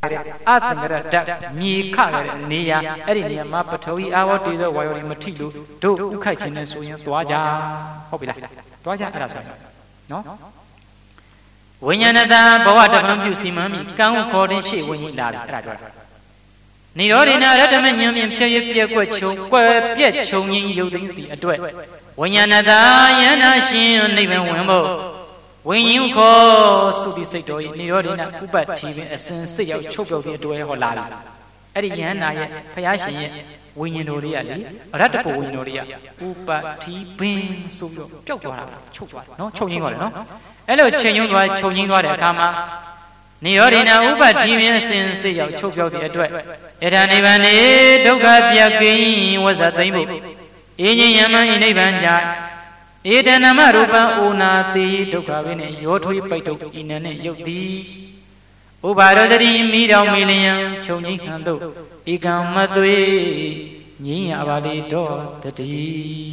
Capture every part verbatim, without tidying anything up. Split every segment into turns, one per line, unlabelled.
အာသင်္ကရဓာတ်မြေခခဲ့တဲ့နေရာအဲ့ဒီနေရာမှာပထဝီအာဝတိသောဝါယောတွေမထိလို့တို့ဥခိုက်ခြင်းနဲ့ဆိုရင်သွားကြဟုတ်ပြီလားသွားကြအဲ့ဒါဆိုနော်ဝိညာဏတာဘဝတပံပြုစီမံမိကံခေါ်တဲ့ရှေ့ဝိညာဉ်လာတယ်အဲ့ဒါပြောတာနိရောဓိနာရတ္တမဉာဏ်ဖြင့်ဖြစ်ရပြက်ကွက်ချုံကွယ်ပြက်ချုံငင်းရုပ်သိမ်းသည့်အတွက်ဝိညာဏတာယန္နာရှင်နိဗ္ဗာန်ဝင်ဖို့ဝိညာဉ်ခေါ်သုတိစိတ်တော်ဤနိရောဓိနာဥပတ္တိပင်အစဉ်စိတ်ရောက်ချုပ်ပြောက်တဲ့အတွက်ဟောလာတယ်အဲ့ဒီယန္နာရဲ့ဘုရားရှင်ရဲ့ဝိညာဉ်တော်တွေကလေရတ္တကိုဝိညာဉ်တော်တွေကဥပတ္တိပင်ဆိုပြီးတော့ပျောက်သွားတာချုပ်သွားတယ်နော်ချုပ်ငင်းသွားတယ်နော်အဲ့လိုချိန်ညွှန်းသွားချုပ်ငင်းသွားတဲ့အခါမှာနိရောဓိနာဥပတ္တိပင်အစဉ်စိတ်ရောက်ချုပ်ပြောက်တဲ့အတွက်ယထာနိဗ္ဗာန်နေဒုက္ခပြတ်ကင်းဝဇ္ဇသိမ့်ဖို့အေးငြိမ်းယမန်ဤနိဗ္ဗာန်ကြဧတနမရူပံဩနာတိဒုက္ခဝိနေရောထွေးပိတ်တုတ်ဤနံနဲ့ယုတ်သည်ဥပါရောတတိမိတော်မီလျံခြုံငိဟံတို့ဧကံမသွေငြိမ်းရပါလေတော့တတိ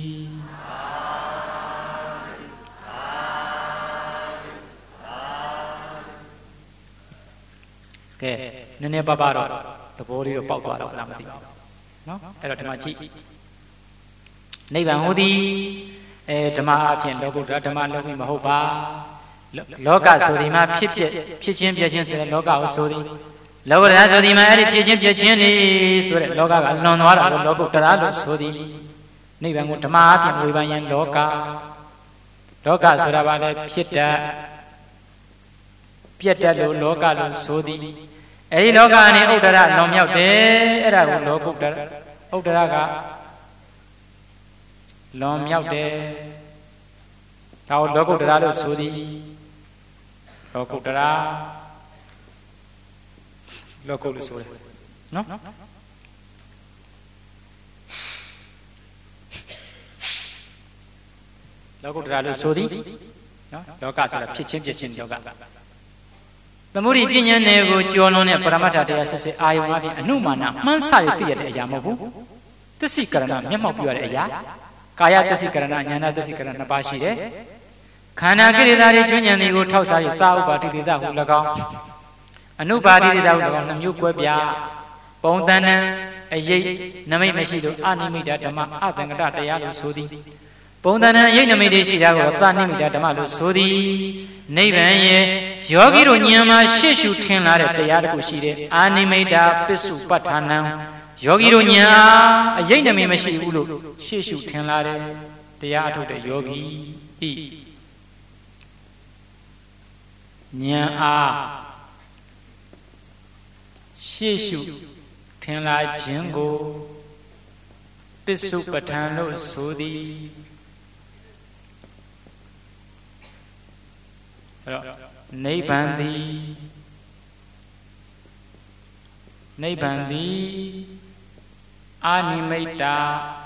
ကဲနည်းနည်းပါးပါတော့သဘောလေးတော့ပေါက်သွားတော့လားမသိဘူးနော်အဲ့တော့ဒီမှာကြည့်နိဗ္ဗာန်ဟောသည်အဲဓမ္မအဖြစ်လောကုတ္တရာဓမ္မလောကီမဟုတ်ပါလောကဆိုဒီမှာဖြစ်ဖြစ်ဖြစ်ချင်းပြချင်းဆိုတဲ့လောကကိုဆိုသည်လောကုတ္တရာဆိုဒီမှာအဲ့ဒီဖြစ်ချင်းပြချင်းနေဆိုတဲ့လောကကလွန်သွားတာလို့လောကုတ္တရာလို့ဆိုသည်နိဗ္ဗာန်ကိုဓမ္မအဖြစ်ဝေဖန်ရန်လောကလောကဆိုတာဘာလဲဖြစ်တတ်ပြတ်တတ်လို့လောကလို့ဆိုသည်အဲ့ဒီလောကအနေဥဒ္ဒရလွန်မြောက်တယ်အဲ့ဒါကိုလောကုတ္တရာဥဒ္ဒရကလွန်မြောက်တယ်ဒါကိုလောကုတ္တရာလို့ဆိုသည်လောကုတ္တရာလောကုလို့ဆိုတယ်နော်လောကုတ္တရာလို့ဆိုသည်နော်လောကဆိုတာဖြစ်ချင်းဖြစ်ချင်းလောကသမုဒိပညာနယ်ကိုကျော်လွန်တဲ့ပရမတ္ထတရားစစ်စစ်အာယုံအပြင်အနုမာနမှန်းဆရသိရတဲ့အရာမဟုတ်ဘူးသစ္စိကရဏမျက်မှောက်ပြုရတဲ့အရာကာယသစ္စိကရဏဉာဏသစ္စိကရဏနှစ်ပါးရှိတယ်ခန္ဓာကိရိတာတွေကျွဉ္ဉံတွေကိုထောက်စားရသာဥပါတိတိတဟု၎င်းအနုပါတိတိတဟု၎င်းနှမျိုးကွဲပြားပုံတန်တန်အရေးနမိတ်မရှိလို့အနိမိတဓမ္မအသင်္ကတတရားလို့ဆိုသည်ပုံတန်တန်အရေးနမိတ်တွေရှိတာကိုသနိမိတဓမ္မလို့ဆိုသည်နိဗ္ဗာန်ရဲ့ယောဂီတို့ဉာဏ်မှာရှေ့ရှုထင်လာတဲ့တရားတစ်ခုရှိတယ်အာနိမိတပစ္စုပ္ပတ္ထာနံယောဂီတို့ဉာဏ်အားအရေးနမိတ်မရှိဘူးလို့ရှေ့ရှုထင်လာတဲ့တရားအထုတ်တဲ့ယောဂီဤဉာဏ်အားရှေ့ရှုထင်လာခြင်းကိုပစ္စုပ္ပတ္ထန်လို့ဆိုသည်အဲ့တော့နိဗ္ဗာန်သည်နိဗ္ဗာန်သည်အာနိမိတ္တာ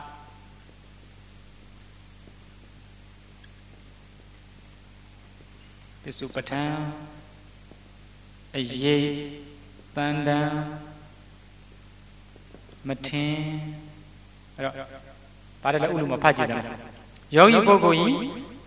ပစ္စုပ္ပတ္ထန်အရေးတန်တန်မထင်အဲ့တော့ဘာလဲဥလူမဖတ်ကြည့်စမ်းယောဂီပုဂ္ဂိုလ်ကြီး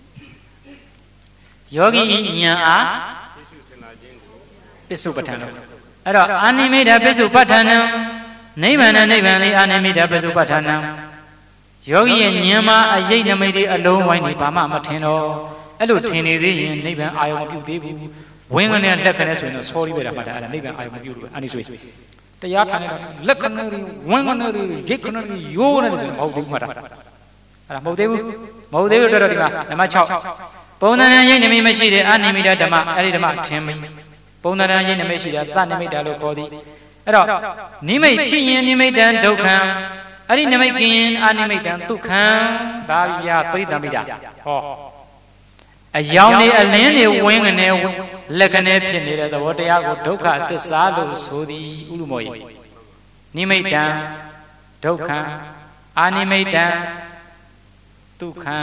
ယောဂီဉာဏ်အားပစ္စုပ္ပတ္ထန်လို့အဲ့တော့အာနိမိတ္တပစ္စုပ္ပတ္ထန်နိဗ္ဗာန်နဲ့နိဗ္ဗာန်လေးအာနိမိတ္တပစ္စုပ္ပတ္ထန်ယောဂီရဲ့ဉာဏ်မှာအယိတ်နမိတ်တွေအလုံးဝိုင်းနေဘာမှမထင်တော့အဲ့လိုထင်နေသေးရင်နိဗ္ဗာန်အာယုံမပြုသေးဘူးဝင်းကနေလက်ခနဲ့ဆိုရင်တော့ sorry ပဲတာမှတ်တာအဲ့ဒါနိဗ္ဗာန်အာယုံမပြုလို့အနိဆိုတရားထိုင်နေတာလက်ခနဲ့ဝင်းကနေရိတ်ခနဲ့ရိုးနေတယ်ဆိုရင်မဟုတ်ဘူးမှတ်တာအဲ့ဒါမဟုတ်သေးဘူးမဟုတ်သေးဘူးတော်တော်ဒီမှာနံပါတ်၆ပုံသဏ္ဍာန်ရိတ်နမိတ်မရှိတဲ့အာနိမိတ္တဓမ္မအဲ့ဒီဓမ္မထင်မိပုံသဏ္ဍာန်ရိတ်နမိတ်ရှိတာသနိမိတ္တလို့ခေါ်သည်အဲ့တော့နိမိတ်ဖြစ်ရင်နိမိတ္တံဒုက္ခံအဲ့ဒီနိမိတ်ကင်းအာနိမိတ္တံဒုက္ခံဒါပြပိဋကမိတ္တဟောအယောင်နေအလင်းနေဝင်းကနေလက်ကနေဖြစ်နေတဲ့သဘောတရားကိုဒုက္ခသစ္စာလို့ဆိုသည်ဥလူမောယနိမိတ္တံဒုက္ခံအာနိမိတ္တံဒုက္ခံ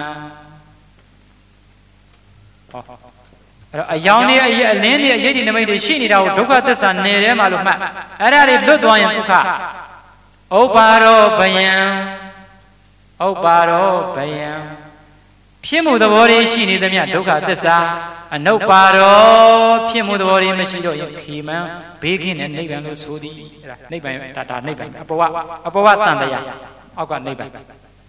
ဟောအဲ့တော့အယောင်နေအလင်းနေအရေးဒီနိမိတ်တွေရှိနေတာကိုဒုက္ခသစ္စာနယ်ထဲမှာလို့မှတ်အဲ့ဒါတွေလွတ်သွားရင်ဒုက္ခဥပ္ပါရောဘယံဥပ္ပါရောဘယံဖြစ်မှုသဘောတွေရှိနေသမျှဒုက္ခသစ္စာအနုပ္ပါရောဖြစ်မှုသဘောတွေမရှိတော့ရင်ခေမံဘေးကင်းတဲ့နိဗ္ဗာန်လို့ဆိုသည်အဲ့ဒါနိဗ္ဗာန်ဒါဒါနိဗ္ဗာန်အပေါ်ကအပေါ်ကတန်တရားအောက်ကနိဗ္ဗာန်ဒါက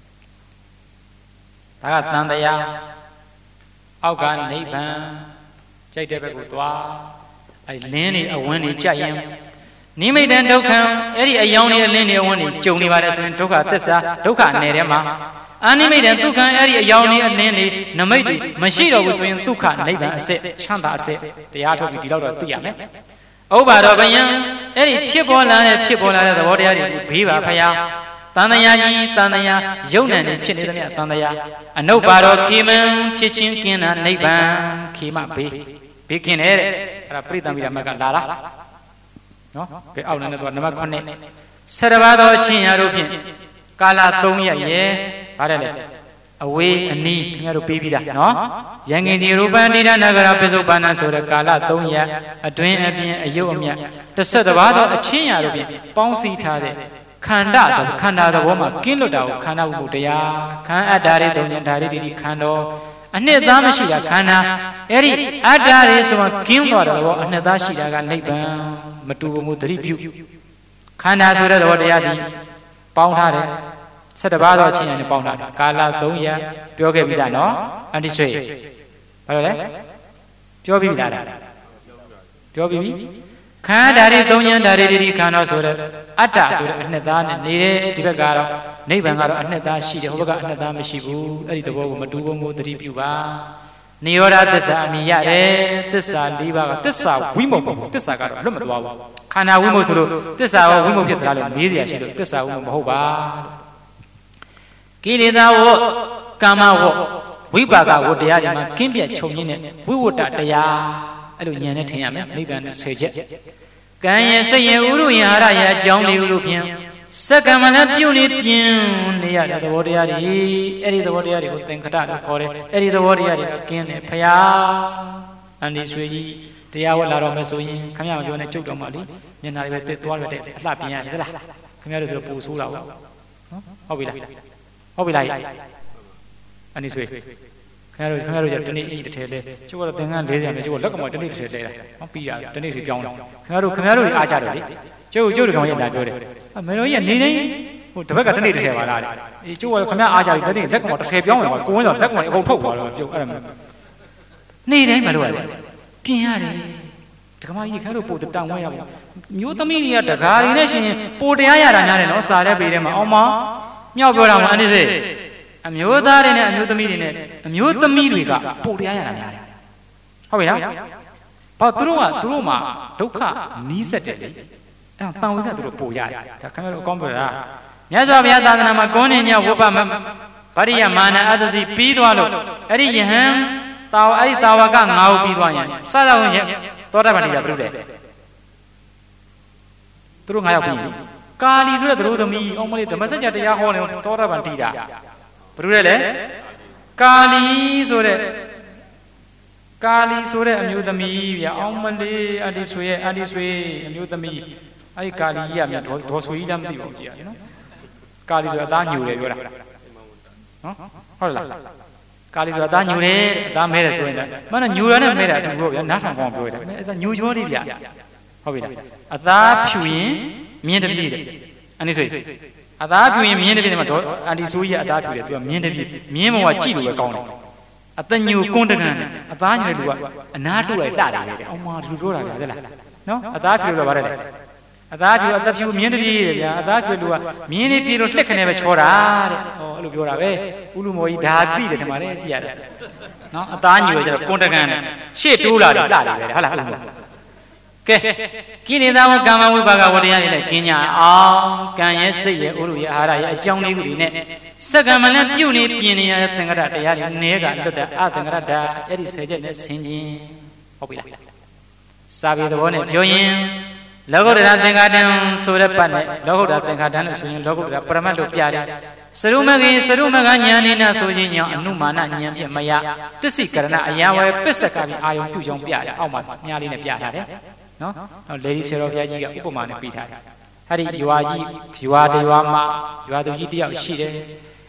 တန်တရားအောက်ကနိဗ္ဗာန်ကြိုက်တဲ့ဘက်ကိုသွားအဲ့လင်းနေအဝန်းနေကြက်ရင်နိမိတ်တံဒုက္ခံအဲ့ဒီအယောင်နေအလင်းနေအဝန်းနေကြုံနေပါတယ်ဆိုရင်ဒုက္ခသစ္စာဒုက္ခနယ်ထဲမှာအာနိမိတ်တံဒုက္ခံအဲ့ဒီအယောင်နေအလင်းနေနမိတ်တွေမရှိတော့ဘူးဆိုရင်ဒုက္ခနိဗ္ဗာန်အစစ်ချမ်းသာအစစ်တရားထုတ်ပြီးဒီလောက်တော့သိရမယ်ဥပ္ပါဒောဘယံအဲ့ဒီဖြစ်ပေါ်လာတဲ့ဖြစ်ပေါ်လာတဲ့သဘောတရားတွေကိုဘေးပါဖယားတန်တရားကြီးတန်တရားယုံနဲ့ဖြစ်နေသမျှတန်တရားအနုပ္ပါဒောခေမံဖြစ်ချင်းကင်းတာနိဗ္ဗာန်ခေမဘေးဘေးကင်းတယ်တဲ့အဲ့ဒါပရိသံမိရမကလာလားနော်ကဲအောက်နဲ့တော့နံပါတ်ခုနှစ်ဆရဘာသောအချင်းရာတို့ဖြင့်ကာလသုံးရက်ရဲ့ဗါတယ်လေအဝေးအနီးခင်ဗျားတို့ပြီးပြီလားနော်ယံငင်စီရူပန္တိဒနဂရပိစုပ္ပန္နဆိုတဲ့ကာလသုံးရက်အတွင်းအပြင်အယုတ်အမြတ်တစ်ဆက်တစ်ပါးသောအချင်းရာတို့ဖြင့်ပေါင်းစည်းထားတဲ့ခန္ဓာခန္ဓာသဘောမှာကင်းလွတ်တာကိုခန္ဓာဝိမုတ်တရားခံအတ္တရေတုံဉ္ဓာရေတိခန္ဓာအနှစ်သားမရှိတာခန္ဓာအဲ့ဒီအတ္တရေဆိုတာကင်းသွားတဲ့ဘောအနှစ်သားရှိတာကနိဗ္ဗာန်မတူဘူးသတိပြုခန္ဓာဆိုတဲ့သဘောတရားဒီပေါင်းထားတယ်ဆက်တပါးသောအချင်းနဲ့ပေါင်းထားတယ်ကာလသုံးရက်ပြောခဲ့ပြီလားနော်အန္တိဆွေဘာလို့လဲပြောပြီးပြီလားပြောပြီးပြီခန္ဓာတွေသုံးဉ္ဓာရေတိခန္ဓာဆိုတဲ့အတ္တဆိုတဲ့အနှစ်သားနဲ့နေတယ်ဒီဘက်ကတော့နိဗ္ဗာန်ကတော့အနှစ်သားရှိတယ်ဟိုဘက်ကအနှစ်သားမရှိဘူးအဲ့ဒီသဘောကိုမတူဘုံကိုသတိပြုပါနိရောဓသစ္စာအမြင်ရတယ်သစ္စာ၄ပါးကသစ္စာဝိမုတ်ပေါ့သစ္စာကတော့လွတ်မသွားဘူးခန္ဓာဝိမုတ်ဆိုလို့သစ္စာရောဝိမုတ်ဖြစ်သလားလို့မေးစရာရှိလို့သစ္စာဝိမုတ်မဟုတ်ပါကိလေသာဝတ်ကာမဝတ်ဝိပါကဝတ်တရားတွေမှာကင်းပြတ်ချုပ်ရင်းနဲ့ဝိဝတ္တတရားအဲ့လိုဉာဏ်နဲ့ထင်ရမယ်နိဗ္ဗာန်နဲ့ဆယ်ချက်ကံရဲ့စိတ်ရဲ့ဥရုယဟာရရဲ့အကြောင်းလေးလို့ဖြင့်စက္ကမလည်းပြုတ်နေပြင်းနေရတဲ့သဘောတရားတွေအဲ့ဒီသဘောတရားတွေကိုသင်္ခတလို့ခေါ်တယ်အဲ့ဒီသဘောတရားတွေကကင်းတယ်ဖယားအန္တိဆွေကြီးတရားဝတ်လာတော့မယ်ဆိုရင်ခမရမပြောနဲ့ကြုတ်တော့မှလေမျက်နှာတွေပဲတက်သွားရတဲ့အလှပြင်ရတယ်လားခမရတို့ဆိုတော့ပူဆိုးတာဟုတ်ဟုတ်ပြီလားဟုတ်ပြီလားအန္တိဆွေခင်ဗျားတို့ခင်ဗျားတို့じゃတနေ့အိတ်တစ်ထည်လဲကျိုးကတော့သင်္ကန်း၄၀နဲ့ကျိုးကလက်ကမှတနေ့တစ်ထည်လဲတာဟောပြီးရတနေ့စီပြောင်းတယ်ခင်ဗျားတို့ခင်ဗျားတို့အားကြတယ်လေကျိုးကျိုးတို့ကောင်ရလာပြောတယ်အမေတို့ကြီးကနေနေဟိုတပတ်ကတနေ့တစ်ထည်ပါလားအေးကျိုးကခင်ဗျားအားကြပြီတနေ့လက်ကမှတစ်ထည်ပြောင်းတယ်ကွာကိုဝင်းတော့လက်ကမှအကုန်ထုတ်သွားတော့ပြုတ်အဲ့ဒါနေတိုင်းမလို့ရတယ်ပြင်ရတယ်ဒကမကြီးခင်ဗျားတို့ပို့တောင်းဝဲရပါမျိုးသမီးတွေကတကားတွေနဲ့ရှင်ပို့တရားရတာများတယ်နော်စာတဲ့ပေထဲမှာအောင်မမြောက်ပြောတာမှအနိစ္စအမျိုးသားတွေနဲ့အမျိုးသမီးတွေနဲ့အမျိုးသမီးတွေကပို့တရားရတာများတယ်ဟုတ်ပြီလားဘာသူတို့ကသူတို့မှာဒုက္ခနီးစက်တယ်လေအဲ့တော့တန်ဝေကသူတို့ပို့ရတယ်ဒါခင်ဗျားတို့အကောင်းပြောတာမြတ်စွာဘုရားသာသနာမှာကောင်းနေမြတ်ဝိပမဗရိယမာနအတ္တစီပြီးသွားလို့အဲ့ဒီယဟန်တာဝအဲ့ဒီတာဝကငါးဦးပြီးသွားရင်စသဖြင့်သောတာပန်ကြီးကဘုရုတဲ့သူတို့ငါးယောက်ပြီးကာလီဆိုတဲ့သူတို့သမီးအောင်မလေးဓမ္မစကြာတရားဟောနေသောတာပန်တည်တာဘယ်လိုလဲလဲကာလီဆိုတဲ့ကာလီဆိုတဲ့အမျိုးသမီးဗျအောင်မလေးအဒီဆွေရဲ့အဒီဆွေအမျိုးသမီးအဲ့ဒီကာလီကြီးကမြတ်ဒေါ်ဒေါ်ဆွေကြီးလည်းမသိပါဘူးကြည်ရတယ်နော်ကာလီဆိုတာအသားညူတယ်ပြောတာနော်ဟုတ်လားကာလီဆိုတာအသားညူတယ်အသားမဲတယ်ဆိုရင်လည်းမနော်ညူရနဲ့မဲတာအတူပေါ့ဗျာနားထောင်ကောင်းပြောတယ်အဲ့ဒါညူချောလေးဗျဟုတ်ပြီလားအသားဖြူရင်မြင်းတပြည့်တယ်အနိဆွေအသားဖြူရင်မြင်းတပြည့်မှာတော့အန်တီဆိုးကြီးကအသားဖြူတယ်သူကမြင်းတပြည့်မြင်းဘဝကြည့်လို့ပဲကောင်းတယ်အသက်ညူကွန်းတကန်အသားညူတဲ့လူကအနားတူလိုက်လှတယ်တဲ့အောင်မသူပြောတာကလည်းလားနော်အသားဖြူလို့ပါတယ်အသားဖြူအသက်ဖြူမြင်းတပြည့်တဲ့ဗျာအသားဖြူလူကမြင်းလေးပြေလို့လှက်ခနဲ့ပဲချောတာတဲ့ဟောအဲ့လိုပြောတာပဲဥလူမော်ကြီးဒါသိတယ်ထင်ပါလေကြည့်ရတယ်နော်အသားညူရကျတော့ကွန်းတကန်နဲ့ရှေ့တိုးလာတယ်လှတယ်ပဲဟုတ်လားဟုတ်လားကဲကိလေသာဝကာမဝိပါကဝတရားတွေနဲ့ကျင်းကြအောင်ကံရဲ့စိတ်ရဲ့ဥရုရဲ့အာဟာရရဲ့အကြောင်းလေးခုတွေနဲ့စက္ကမလည်းပြုတ်နေပြင်နေရတဲ့သင်္ကတတရားတွေနဲကလွတ်တဲ့အသင်္ကတဓာအဲ့ဒီဆယ်ချက်နဲ့ဆင်ခြင်ဟုတ်ပြီလားစာပေသဘောနဲ့ပြောရင်လောကုတ္တရာသင်္ခါတံဆိုတဲ့ပတ်နဲ့လောကုတ္တရာသင်္ခါတံလို့ဆိုရင်လောကုတ္တရာပရမတ်လို့ပြတယ်စရုမဂိစရုမဂဉာဏိနာဆိုခြင်းကြောင့်အနုမာနဉာဏ်ဖြင့်မရတစ္ဆိကရဏအရာဝဲပစ္စကပြီးအာယုံပြုကြောင်းပြတယ်အောက်မှာမြားလေးနဲ့ပြထားတယ်နော်နော်လေဒီဆရာတော်ဘုရားကြီးကဥပမာနဲ့ပြထားတယ်အဲ့ဒီရွာကြီးရွာတရွာမှာရွာသူကြီးတယောက်ရှိတယ်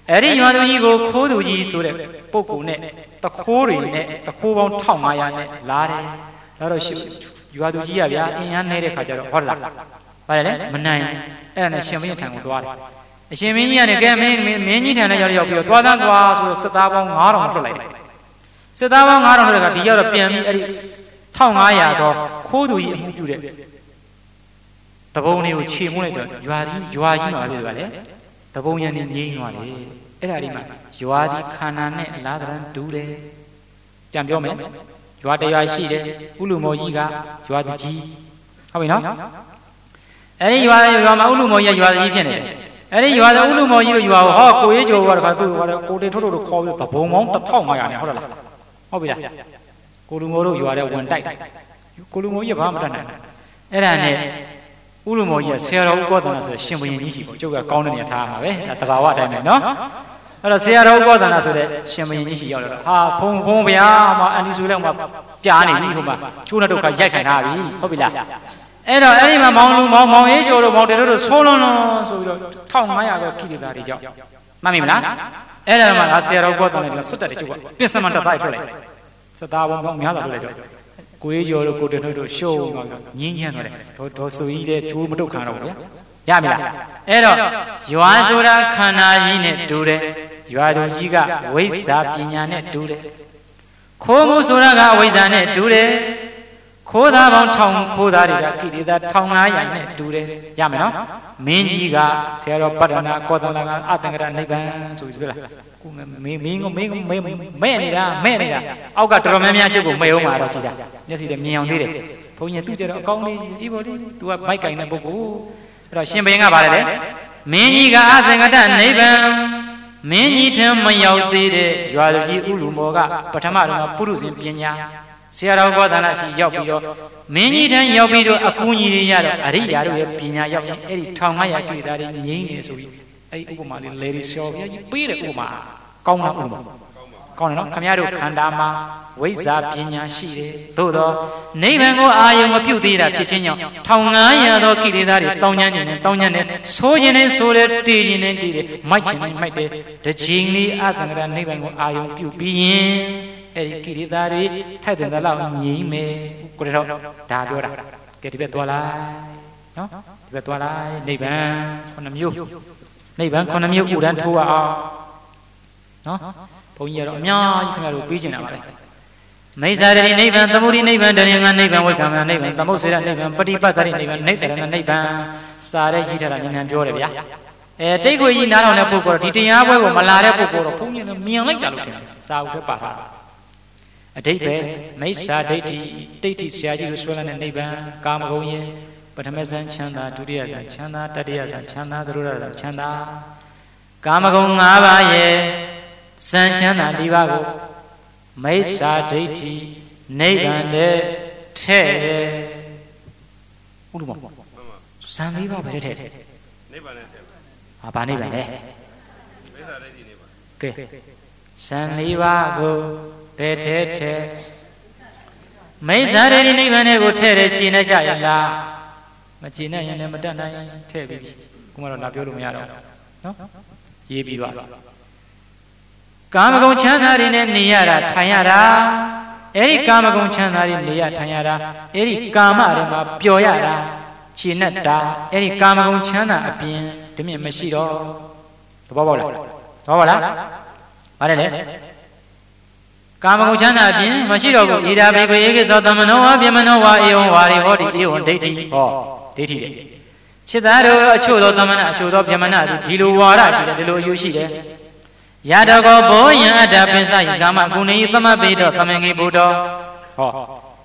အဲ့ဒီရွာသူကြီးကိုခိုးသူကြီးဆိုတဲ့ပုဂ္ဂိုလ်နဲ့တခိုးတွေနဲ့တခိုးပေါင်းတစ်ထောင်ငါးရာနဲ့လာတယ်ဒါတော့ရွာသူကြီးကဗျာအင်အားနေတဲ့ခါကျတော့ဟောလားပါတယ်လေမနိုင်အဲ့ဒါနဲ့ရှင်မင်းထံကိုသွားတယ်အရှင်မင်းကြီးကနေကဲမင်းမင်းကြီးထံနဲ့ရောက်ရောက်ပြီးတော့သွားသားကွာဆိုတော့စစ်သားပေါင်းငါးထောင်ထွက်လိုက်တယ်စစ်သားပေါင်းငါးထောင်ထွက်တဲ့ကဒီရောက်တော့ပြန်ပြီးအဲ့ဒီတစ်ထောင်ငါးရာတော့ခိုးသူကြီးအမှုပြုတဲ့တပုံတွေကိုခြေမွှလိုက်တော့ရွာကြီးရွာကြီးမှာဖြစ်သွားတယ်တပုံရံနေငြိမ်းသွားတယ်အဲ့ဒါဒီမှာရွာဒီခန္ဓာနဲ့အလားတန်တူတယ်ကြံပြောမယ်ရွာတရားရှိတယ်ဥလူမော်ကြီးကရွာသူကြီးဟုတ်ပြီနော်အဲ့ဒီရွာရွာမှာဥလူမော်ကြီးကရွာသူကြီးဖြစ်နေတယ်အဲ့ဒီရွာဥလူမော်ကြီးတို့ရွာဟောကိုရေးကျော်ကတခါသူ့ဟောကိုတေထုတ်ထုတ်တို့ခေါ်ပြီးတပုံပေါင်းတစ်ထောင်ငါးရာနဲ့ဟုတ်လားဟုတ်ပြီလားကိုလူမော်တို့ရွာတဲ့ဝင်တိုက်ကိုလူမော်ကြီးကဘာမှမတတ်နိုင်အဲ့ဒါနဲ့ဥလူမော်ကြီးကဆရာတော်ဥကောသနာဆိုရှင်ဘုရင်ကြီးရှိပေါ့ကျုပ်ကကောင်းတဲ့နေရာထားမှာပဲဒါတဘာဝအတိုင်းပဲနော်အဲ့တော့ဆရာတော်ဥကောသနာဆိုတဲ့ရှင်ဘုရင်ကြီးရှိရောက်လာတော့ဟာဖုံဖုံဗျာမအန်ဒီဆိုလဲဟိုမှာကြားနေပြီဟိုမှာချိုးတဲ့ဒုက္ခရိုက်ခံထားပြီဟုတ်ပြီလားအဲ့တော့အဲ့ဒီမှာမောင်လူမောင်မောင်ရေးကျော်တို့မောင်တေတို့ဆိုးလုံးလုံးဆိုပြီးတော့တစ်ထောင်ငါးရာပဲခိတိသားတွေကြောက်မှတ်မိမလားအဲ့ဒါမှငါဆရာတော်ဥကောသနာကစွတ်တက်တယ်ကျုပ်ကပစ္စမန်တပိုက်ထွက်လိုက်စသားပေါင်းပေါင်းများစွာထွက်လိုက်တော့ကိုရေးကျော်တို့ကိုတေတို့ရှုံးသွားပြီးငင်းညံ့သွားတယ်ဒေါ်ဒေါ်ဆူကြီးတဲ့ကျိုးမတုတ်ခံတော့ဘူးဗျာရပြီလားအဲ့တော့ရွာဆိုတာခန္ဓာကြီးနဲ့တူတယ်ရွာသူကြီးကဝိဇ္ဇာပညာနဲ့တူတယ်ခိုးမှုဆိုတာကအဝိဇ္ဇာနဲ့တူတယ်ခိုးသားပေါင်းထောင်ခိုးသားတွေကကိလေသာထောင်ငါးရာနဲ့တူတယ်ရမယ်နော်မင်းကြီးကဆရာတော်ပတ္တနာကောသလကအတ္တကရနိဗ္ဗာန်ဆိုပြီးလားကိုမင်းမင်းကိုမင်းမဲ့နေတာမဲ့နေတာအောက်ကတော်တော်များများကျုပ်ကိုမဲ့အောင်မှာတော့ကြည်တာမျက်စိနဲ့မြင်အောင်သေးတယ်ဘုန်းကြီးသူ့ကြတော့အကောင်းလေးဤဘောလေး तू ကမိုက်ကင်တဲ့ပုဂ္ဂိုလ်အဲ့တော့ရှင်ဘုရင်ကပါတယ်လေမင်းကြီးကအသင်္ကတနိဗ္ဗာန်မင်းကြီးထံမရောက်သေးတဲ့ရွာသူကြီးဥလူမော်ကပထမတော့ပုရုဇဉ်ပညာဆရာတော်ဘောဓနာရှိရောက်ပြီးတော့မင်းကြီးထံရောက်ပြီးတော့အကူကြီးတွေရတော့အရိယာတို့ရဲ့ပညာရောက်ရင်အဲ့ဒီထောင်ငါးရာကိလေသာတွေငြိမ်းနေဆိုပြီးအဲ့ဒီဥပမာလေးလေရီရှော်ပြကြီးပေးတဲ့ဥပမာကောင်းတာဥပမာကောင်းတယ်နော်ခမရတို့ခန္ဓာမှာဝိဇ္ဇာပညာရှိတယ်သို့တော့နိဗ္ဗာန်ကိုအာယုံမပြုတ်သေးတာဖြစ်ခြင်းကြောင့်ထောင်ငါးရာသောကိလေသာတွေတောင်းညံ့နေတယ်တောင်းညံ့နေဆိုးခြင်းနဲ့ဆိုးတယ်တည်ခြင်းနဲ့တည်တယ်မိုက်ခြင်းနဲ့မိုက်တယ်တစ်ချိန်လေးအသင်္ကရနိဗ္ဗာန်ကိုအာယုံပြုတ်ပြီးရင်အဲ့ဒီကိလေသာတွေထိုက်တဲ့လောက်ငြိမ်းမယ်ကိုရတော့ဒါပြောတာကဲဒီဘက်သွားလိုက်နော်ဒီဘက်သွားလိုက်နိဗ္ဗာန်ခုနှစ်မျိုးနိဗ္ဗာန်ခုနှစ်မျိုးဥဒန်းထိုးအောင်နော်ဘုန်းကြီးကတော့အများကြီးခင်ဗျားတို့ပြီးကျင်တာပါလေမိစ္ဆာရိနိဗ္ဗာန်သမုဒိနိဗ္ဗာန်တရိယံနိဗ္ဗာန်ဝိက္ခမနိဗ္ဗာန်သမုတ်စေရနိဗ္ဗာန်ပฏิပတ်သရိနိဗ္ဗာန်နိတ္တရဏနိဗ္ဗာန်စာရဲကြီးထားတာဉာဏ်ပြောတယ်ဗျာအဲတိတ်ခွေကြီးနားထောင်တဲ့ပုဂ္ဂိုလ်တော့ဒီတရားပွဲကိုမလာတဲ့ပုဂ္ဂိုလ်တော့ဘုန်းကြီးကမြင်လိုက်ကြလို့ထင်တယ်စာအုပ်ထဲပါထားတာအဓိပ္ပာယ်မိစ္ဆာဒိဋ္ဌိဒိဋ္ဌိဆရာကြီးကိုဆွဲလန်းတဲ့နိဗ္ဗာန်ကာမဂုဏ်ရဲ့ပထမဇန်ချမ်းသာဒုတိယဇန်ချမ်းသာတတိယဇန်ချမ်းသာသရုဒ္ဓဇန်ချမ်းသာကာမဂုဏ်၅ပါးရဲ့ဇန်ချမ်းသာဒီပါကိုမိစ္ဆာဒိဋ္ဌိနိဗ္ဗာန်တဲ့ထဲ့တယ်ဥဒ္ဓမောဇန်လေးပါပဲထဲ့တယ်နိဗ္ဗာန်နဲ့ထဲ့ဟာဘာနိဗ္ဗာန်လဲမိစ္ဆာဒိဋ္ဌိနိဗ္ဗာန်ကဲဇန်လေးပါကိုဘယ်ထဲထဲမိစ္ဆာဒိဋ္ဌိနိဗ္ဗာန်ကိုထဲ့တယ်ကျင့်နေကြရလားမကျင့်နိုင်ရင်လည်းမတတ်နိုင်ထဲ့ပြီးခုမှတော့လာပြောလို့မရတော့နော်ရေးပြီးသွားကာမဂုဏ်ချမ်းသာတွေနဲ့နေရတာထိုင်ရတာအဲ့ဒီကာမဂုဏ်ချမ်းသာတွေနေရထိုင်ရတာအဲ့ဒီကာမတွေမှာပျော်ရတာခြေနဲ့တာအဲ့ဒီကာမဂုဏ်ချမ်းသာအပြင်ဒီမြင်မရှိတော့သဘောပေါက်လားသဘောပေါက်လားပါတယ်လေကာမဂုဏ်ချမ်းသာအပြင်မရှိတော့ဘူးဣဒာဘေကွေဧကိသောသမနောဝါပြမနောဝါဧဝံဝါရိဟောတိဧဝံဒိဋ္ဌိဟောဒိဋ္ဌိတဲ့จิตသားတို့အချို့သောသမဏအချို့သောပြမနာဒီလိုဝါရရှိတယ်ဒီလိုအယူရှိတယ်ယတကောဘောယံအတ္တပင်စယကာမဂုဏေသမပိတောသမင်္ဂေဘုဒ္ဓဟော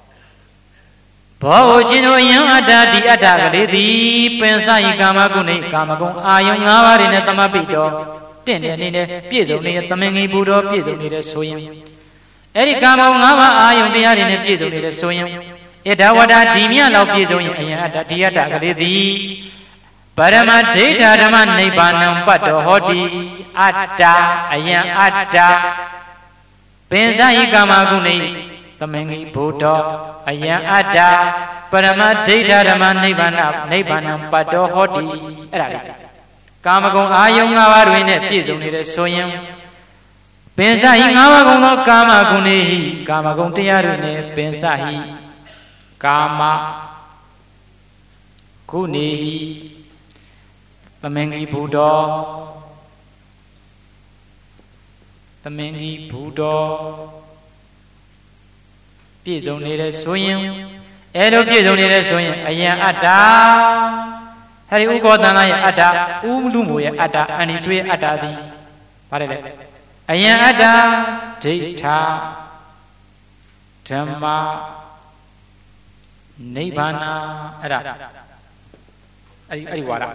ဘောဝချင်းတို့ယံအတ္တဒီအတ္တကလေးသည်ပင်စယကာမဂုဏေကာမဂုဏ်အာယုံ၅ပါးတွေနဲ့သမပိတောတင့်တယ်နေတယ်ပြည့်စုံနေတဲ့သမင်္ဂေဘုဒ္ဓပြည့်စုံနေတဲ့ဆိုရင်အဲ့ဒီကာမဂုဏ်၅ပါးအာယုံတရားတွေနဲ့ပြည့်စုံနေတဲ့ဆိုရင်ဣဒဝတ္တဒီမြတ်လောက်ပြည့်စုံရင်အယံအတ္တဒီအတ္တကလေးသည်ပရမဒိဋ္ဌဓမ္မနိဗ္ဗာန်ံပတ္တောဟောတိအတ္တအယံအတ္တပင်စယိကာမဂုဏိသမင်္ဂိဘုဒ္ဓအယံအတ္တပရမဒိဋ္ဌဓမ္မနိဗ္ဗာန်နိဗ္ဗာန်ံပတ္တောဟောတိအဲ့ဒါလေးကာမဂုဏ်အာယုံ၅ပါးတွင်နဲ့ပြည့်စုံနေတဲ့ဆိုရင်ပင်စဟိ၅ပါးကုံသောကာမဂုဏ်တွေဟိကာမဂုဏ်တရားတွေနဲ့ပင်စဟိကာမဂုဏေဟိသမင်္ဂီဘူတော်သမင်္ဂီဘူတော်ပြည့်စုံနေတဲ့ဆိုရင်အဲလိုပြည့်စုံနေတဲ့ဆိုရင်အယံအတ္တဟဲ့ဒီဥက္ကောတန်လာရဲ့အတ္တဥလူမိုရဲ့အတ္တအန္တိဆွေရဲ့အတ္တသည်ဗါတယ်လေအယံအတ္တဒိဋ္ဌာဓမ္မနိဗ္ဗာန်အဲ့ဒါအဲ့ဒီအဲ့ဒီဝါဒ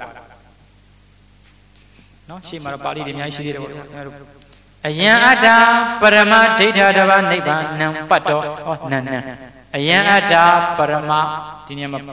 နော်ရှေ့မှာတော့ပါဠိတွေအများကြီးရှိသေးတယ်ပေါ့ခင်ဗျားတို့အယံအတ္တပရမဒိဋ္ဌာဓမ္မနိဗ္ဗာန်ပတ်တော်ဟောနန္နအယံအတ္တပရမဒီနေရာမှာ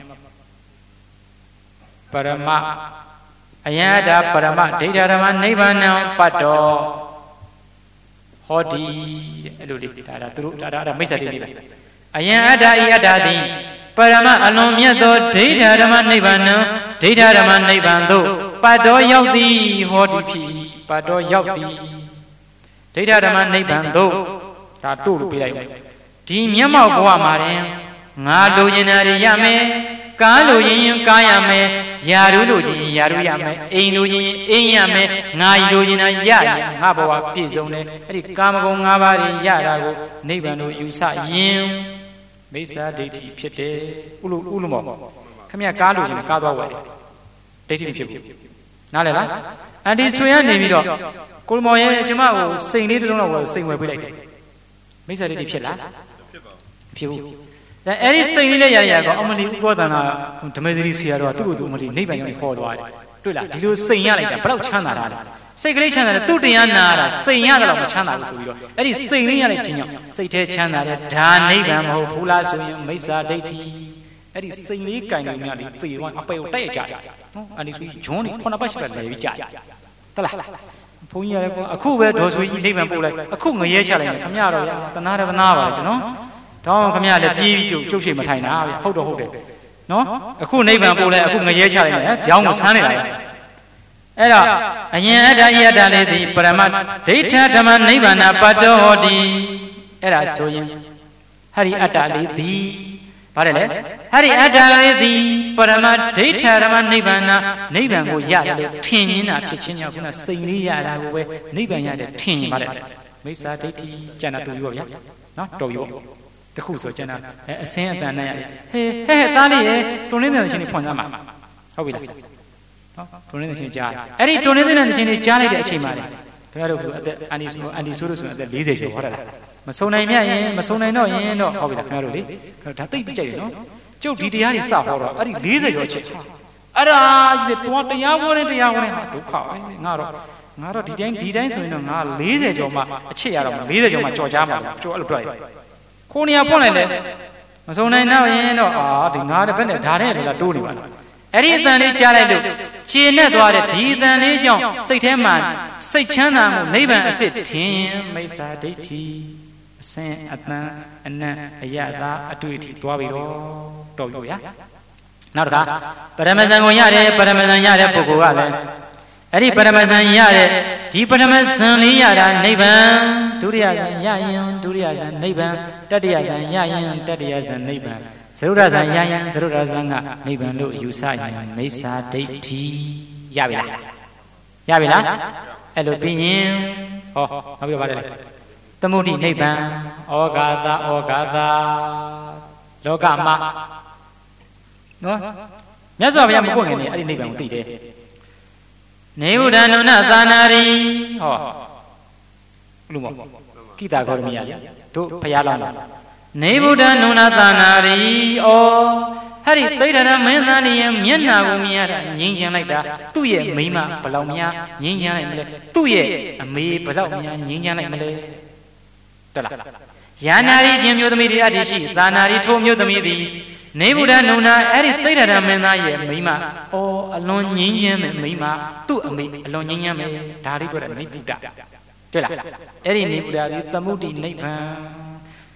ပရမအယံအတ္တပရမဒိဋ္ဌာဓမ္မနိဗ္ဗာန်ပတ်တော်ဟောဒီအဲ့လိုလေးဒါဒါသူတို့ဒါဒါဒါမိစ္ဆာတိလေးပဲအယံအတ္တဤအတ္တသည်ပရမအလွန်မြတ်သောဒိဋ္ဌာဓမ္မနိဗ္ဗာန်ဒိဋ္ဌာဓမ္မနိဗ္ဗာန်သို့ပတ်တော်ရောက်သည်ဟောဒီဖြစ်ပတ်တော်ရောက်သည်ဒိဋ္ဌာဓမ္မနိဗ္ဗာန်သို့ဒါတို့လို့ပြလိုက်ဒီမျက်မှောက်ဘဝမှာရင်ငါလိုချင်တာတွေရမယ်ကားလိုရင်ကားရမယ်ယာရုလိုချင်ယာရုရမယ်အိမ်လိုချင်အိမ်ရမယ်ငါလိုချင်တာရရင်ငါဘဝပြည့်စုံတယ်အဲ့ဒီကာမဂုဏ်၅ပါးတွေရတာကိုနိဗ္ဗာန်ကိုယူဆရင်မိစ္ဆာဒိဋ္ဌိဖြစ်တယ်ဥလို့ဥလို့မောခမရကားလိုချင်ကားသွားဝယ်တယ်ဒိဋ္ဌိဖြစ်ဘူးနားလည်လားအန်တီဆွေရနေပြီးတော့ကိုမောင်ရဲ့ကျမကိုစိန်လေးတစ်လုံးတော့ဝယ်စိန်ဝယ်ပေးလိုက်တယ်မိစ္ဆာဒိဋ္ဌိဖြစ်လားဖြစ်ဘူးဒါအဲ့ဒီစိန်လေးနဲ့ရရကောအမလီဥပဒနာဓမ္မစရိဆရာတော်ကသူ့ကိုယ်သူအမလီနိဗ္ဗာန်ရောက်ခေါ်သွားတယ်တွေ့လားဒီလိုစိန်ရလိုက်တာဘယ်တော့ချမ်းသာတာလဲစိတ်ကလေးချမ်းသာတယ်သူ့တရားနာတာစိန်ရတော့မချမ်းသာဘူးဆိုပြီးတော့အဲ့ဒီစိန်လေးရလိုက်ခြင်းကြောင့်စိတ်ထဲချမ်းသာတယ်ဒါနိဗ္ဗာန်မဟုတ်ဘူးလားဆိုရင်မိစ္ဆာဒိဋ္ဌိအဲ့ဒီစိန်လေးကင်နေမြလေးသေသွားအပေကိုတိုက်ရကြတယ်နော်အဲ့ဒီဆိုဂျွန်းနေခုနပတ်ရှိပဲလဲပြီးကြတယ်တလားဘုန်းကြီးရတယ်ကောအခုပဲဒေါ်ဆွေကြီးနိဗ္ဗာန်ပို့လိုက်အခုငရဲချလိုက်တယ်ခမရတော့ရတနာတယ်တနာပါလေနော်တောင်းခမရလည်းပြေးပြီးကျုပ်ကျုပ်ရှိမထိုင်တာဗျဟုတ်တော့ဟုတ်တယ်နော်အခုနိဗ္ဗာန်ပို့လိုက်အခုငရဲချလိုက်တယ်ကြောင်းကိုဆန်းနေတာအဲ့တော့အယင်အတ္တယတ္တလေးသည်ပရမဒိဋ္ဌဓမ္မနိဗ္ဗာန်ပတ်တော်ဟောတိအဲ့ဒါဆိုရင်ဟရိအတ္တလေးသည်ဗါတယ်လေဟရိအတ္တလေးသည်ပရမဒိဋ္ဌဓမ္မနိဗ္ဗာန်နိဗ္ဗာန်ကိုရတယ်လို့ထင်နေတာဖြစ်ချင်းကြောင့်ခုနစိတ်လေးရတာကိုပဲနိဗ္ဗာန်ရတယ်ထင်ပါလေမိစ္ဆာဒိဋ္ဌိကျန်တာတူရောဗျာနော်တော်ရောတခုဆိုကျန်တာအဲအစင်းအတန်နဲ့ရတယ်ဟဲဟဲဟဲသားလေးရေတွန်းနေတဲ့ချင်းလေးဖွင့်သားမှာဟုတ်ပြီလားနော်တွန်းနေတဲ့ချင်းကြားအဲ့ဒီတွန်းနေတဲ့ချင်းလေးကြားလိုက်တဲ့အချိန်မှာလေခင်ဗျားတို့ကအသက်အန်ဒီဆိုအန်ဒီဆိုလို့ဆိုရင်အသက်၄၀ကျော်ဟုတ်တယ်လားမစုံနိုင်မြရင်မစုံနိုင်တော့ရင်တော့ဟုတ်ပြီလားခင်ဗျားတို့လေဒါသိပ်ပြကြိုက်တယ်နော်ကျုပ်ဒီတရားတွေစဟောတော့အဲ့ဒီ၄၀ကျော်ချက်အဲ့ဒါကြီးတွန်းတရားဝဲတရားဝဲဒုက္ခငါတော့ငါတော့ဒီတိုင်းဒီတိုင်းဆိုရင်တော့ငါ၄၀ကျော်မှအချစ်ရတော့၄၀ကျော်မှကြော်ကြားမှာကြော်အဲ့လိုတွေ့ခိုးနေရဖွင့်လိုက်လေမစုံနိုင်တော့ရင်တော့အာဒီငါတဲ့ဘက်နဲ့ဓာတဲ့လည်းတိုးနေပါလားအဲ့ဒီအတန်လေးကြားလိုက်လို့ခြေနဲ့သွားတဲ့ဒီအတန်လေးကြောင့်စိတ်ထဲမှာစိတ်ချမ်းသာမှုနိဗ္ဗာန်အစစ်ထင်မိစ္ဆာဒိဋ္ဌိအစင်အတန်အနံ့အယတာအတွေ့အထိသွားပြီတော့တော်ပြီဗျာနောက်တစ်ခါပရမဇန်ကိုရတယ်ပရမဇန်ရတဲ့ပုဂ္ဂိုလ်ကလည်းအဲ့ဒီပရမဇန်ရတဲ့ဒီပရမဇန်လေးရတာနိဗ္ဗာန်ဒုတိယဇန်ရရင်ဒုတိယဇန်နိဗ္ဗာန်တတိယဇန်ရရင်တတိယဇန်နိဗ္ဗာန်သရုဒ္ဓဇန်ရရင်သရုဒ္ဓဇန်ကနိဗ္ဗာန်လို့ယူဆရင်မိစ္ဆာဒိဋ္ဌိရပြီလားရပြီလားအဲ့လိုပြီးရင်ဟောနောက်ပြီးတော့ပါတယ်သမုဒိနိဗ္ဗာန်ဩဃာသဩဃာသလောကမှာနော်မြတ်စွာဘုရားမပွင့်ခင်နေအဲ့ဒီနိဗ္ဗာန်ကိုသိတယ်နေဝဒနုဏသာနာရိဟောလူမောကိတာဂေါရမိယတို့ဘုရားလောင်းနေဗုဒ္ဓနုဏသာနာရိဩဟဲ့ဒီသိဒ္ဓရမင်းသားနေရဲ့မျက်နှာကိုမြင်ရတာငြိမ်းချမ်းလိုက်တာသူ့ရဲ့မိမဘလောက်များငြိမ်းချမ်းလိုက်မလဲသူ့ရဲ့အမေဘလောက်များငြိမ်းချမ်းလိုက်မလဲတလားယာနာရိချင်းမျိုးသမီးတွေအတ္တိရှိသာနာရိထိုမျိုးသမီးသည်နေဗုဒ္ဓနုဏအဲ့ဒီသိဒ္ဓရမင်းသားရဲ့မိမဩအလွန်ငြိမ်းချမ်းမဲ့မိမသူ့အမေအလွန်ငြိမ်းချမ်းမဲ့ဒါလေးပြောတဲ့နိဗ္ဗုဒ္ဓတွေ့လားအဲ့ဒီနိဗ္ဗုဒ္ဓဒီသမုဒိနိဗ္ဗာန်သူ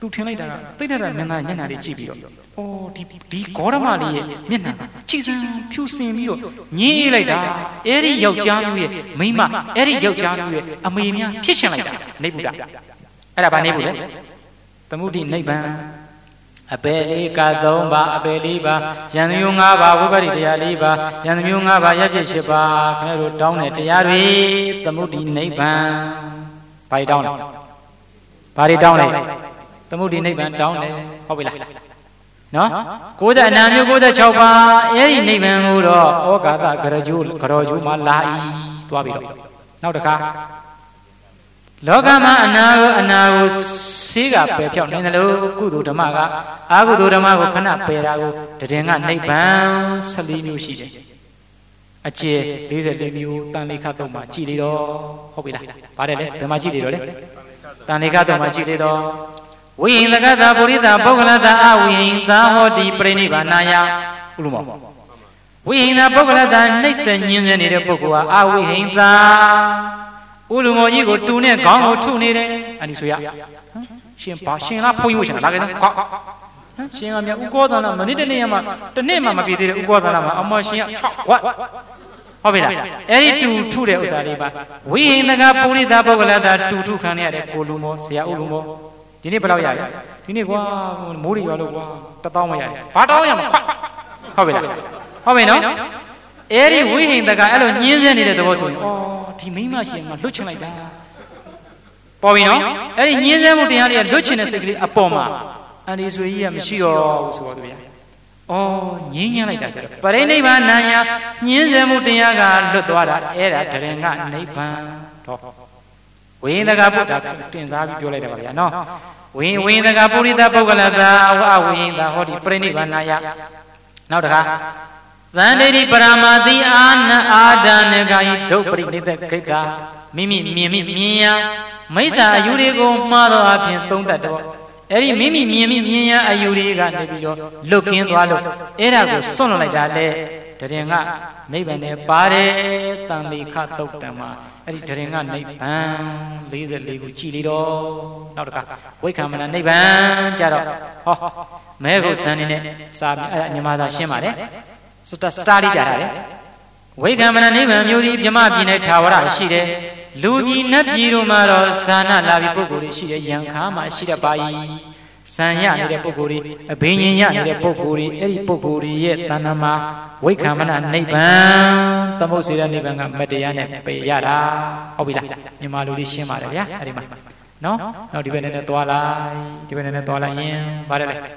သူထင်လိုက်တာကသိတဲ့မျက်နှာညနာလေးကြည့်ပြီးတော့အော်ဒီဒီဂေါရမလေးရဲ့မျက်နှာကချိစံဖြူစင်ပြီးတော့ညင်းအေးလိုက်တာအဲ့ဒီယောက်ျားမျိုးရဲ့မိန်းမအဲ့ဒီယောက်ျားမျိုးရဲ့အမေများဖြစ်ရှင်လိုက်တာနိဗ္ဗုဒ္ဓအဲ့ဒါဘာနိဗ္ဗုဒ္ဓလဲသမုဒိနိဗ္ဗာန်အပေလေးကသုံးပါအပေလေးပါယန္တမျိုး၅ပါးဝိပဿနာတရား၄ပါးယန္တမျိုး၅ပါးရပ်ပြည့်၈ပါးခင်ဗျားတို့တောင်းတဲ့တရားတွေသမုဒိနိဗ္ဗာန်ဘာတွေတောင်းလဲဘာတွေတောင်းလဲသမုဒိနိဗ္ဗာန်တောင်းတယ်ဟုတ်ပြီလားနော်ကိုယ်တဲ့အနာမျိုးကိုယ်တဲ့၆ပါးအဲ့ဒီနိဗ္ဗာန်ကိုတော့ဩဃာတကရကျိုးကရောကျိုးမှာလာဤသွားပြီးတော့နောက်တစ်ခါလောကမှာအနာကိုအနာကိုဆေးကပယ်ဖြောက်နိုင်တယ်လို့ကုသိုလ်ဓမ္မကအာကုသိုလ်ဓမ္မကိုခဏပယ်တာကိုတည်ငါနိဗ္ဗာန်၁၄မျိုးရှိတယ်အကျယ်၄၄မျိုးတန်လေခသုံးမှာကြည်လေတော့ဟုတ်ပြီလားဗါတယ်လေဘယ်မှာကြည်လေတော့လေတန်လေခသုံးမှာကြည်လေတော့ဝိဟိန္တကသာပုရိသပုဂ္ဂလတအဝိဟိန္တာဟောတိပြိဋိဘာနာယဥလူမောဝိဟိန္တာပုဂ္ဂလတနှိမ့်ဆက်ညင်းနေတဲ့ပုဂ္ဂိုလ်ဟာအဝိဟိန္တာဥလူမောကြီးကိုတူနဲ့ခေါင်းကိုထုနေတယ်အဲ့ဒီဆိုရရှင်ဘာရှင်လားဖုံးရွှေ့ရှင်လားလာခဲ့သားကောက်ရှင်ကမြတ်ဥကောသနာမနေ့တနေ့မှတနေ့မှမပြည့်သေးတဲ့ဥကောသနာမှာအမောရှင်က၆ဝတ်ဟုတ်ပြီလားအဲ့ဒီတူထုတဲ့ဥစ္စာလေးပါဝိဟိန္တကပုရိသပုဂ္ဂလတတူထုခံရတဲ့ကိုလူမောဆရာဥလူမောဒီနေ့ဘယ်လောက်ရလဲဒီနေ့ကွာမိုးတွေရွာလို့ကွာတသောင်းမရတယ်ဘာတောင်းရမှာဟုတ်ပြီလားဟုတ်ပြီနော်အဲ့ဒီဝိဟိန္တကအဲ့လိုညင်းဆဲနေတဲ့သဘောဆိုရင်ဩဒီမိမရှင်ကလွတ်ချင်လိုက်တာပေါ်ပြီနော်အဲ့ဒီညင်းဆဲမှုတရားတွေကလွတ်ချင်တဲ့စိတ်ကလေးအပေါ်မှာအန္တိဆွေကြီးကမရှိတော့ဘူးဆိုတော့ဗျာဩညင်းညင်းလိုက်တာဆိုတော့ပရိနိဗ္ဗာန်နာယညင်းဆဲမှုတရားကလွတ်သွားတာအဲ့ဒါတရင်ကနိဗ္ဗာန်တော့ဝိဟိန္တကပုဒ္ဒါတင်စားပြီးပြောလိုက်တယ်ပါဗျာနော်ဝိဝိဟိန္တကပုရိသပုဂ္ဂလတာဝအဝိဟိန္တဟောဒီပရိနိဗ္ဗာန်နာယနောက်တခါသန္တိပရမတိအာနအာဒာနဂာယဒုပရိနိဗ္ဗခိကမိမိမြင်မိမြင်ရမိစ္ဆာအယူတွေကိုမှားသောအဖြစ်သုံးတတ်တော့အဲ့ဒီမိမိမြင်မိမြင်ရအယူတွေကနေပြီးတော့လွတ်ကင်းသွားလို့အဲ့ဒါကိုစွန့်လွတ်လိုက်တာလေတရင်ကနိဗ္ဗာန်နဲ့ပါတယ်တန်လေခသုတ်တံမှာအဲ့ဒီတရင်ကနိဗ္ဗာန်၄၄ခုကြည်လေတော့နောက်တစ်ခါဝိက္ခမဏနိဗ္ဗာန်ကြတော့ဟောမဲကိုစံနေနဲ့စာအဲ့ဒါမြန်မာသာရှင်းပါတယ်စတစတားလေးပြတာလေဝိက္ခမဏနိဗ္ဗာန်မျိုးဒီမြမပြည်နဲ့ထာဝရရှိတယ်လူကြီးနတ်ပြည်တို့မှာတော့ဇာနာလာပြီးပုဂ္ဂိုလ်တွေရှိတယ်ယံခါမှာရှိတတ်ပါ၏ဇံရနေတဲ့ပုဂ္ဂိုလ်တွေအဘိညာဉ်ရနေတဲ့ပုဂ္ဂိုလ်တွေအဲ့ဒီပုဂ္ဂိုလ်တွေရဲ့တဏ္ဍမှာဝိက္ခမဏနိဗ္ဗာန်သမုတ်စေရနိဗ္ဗာန်ကမတရားနဲ့ပေရတာဟုတ်ပြီလားမြန်မာလူလေးရှင်းပါတယ်ဗျာအဲ့ဒီမှာနော်နောက်ဒီဘက်နဲ့နဲ့သွားလိုက်ဒီဘက်နဲ့နဲ့သွားလိုက်ရင်ပါတယ်လေ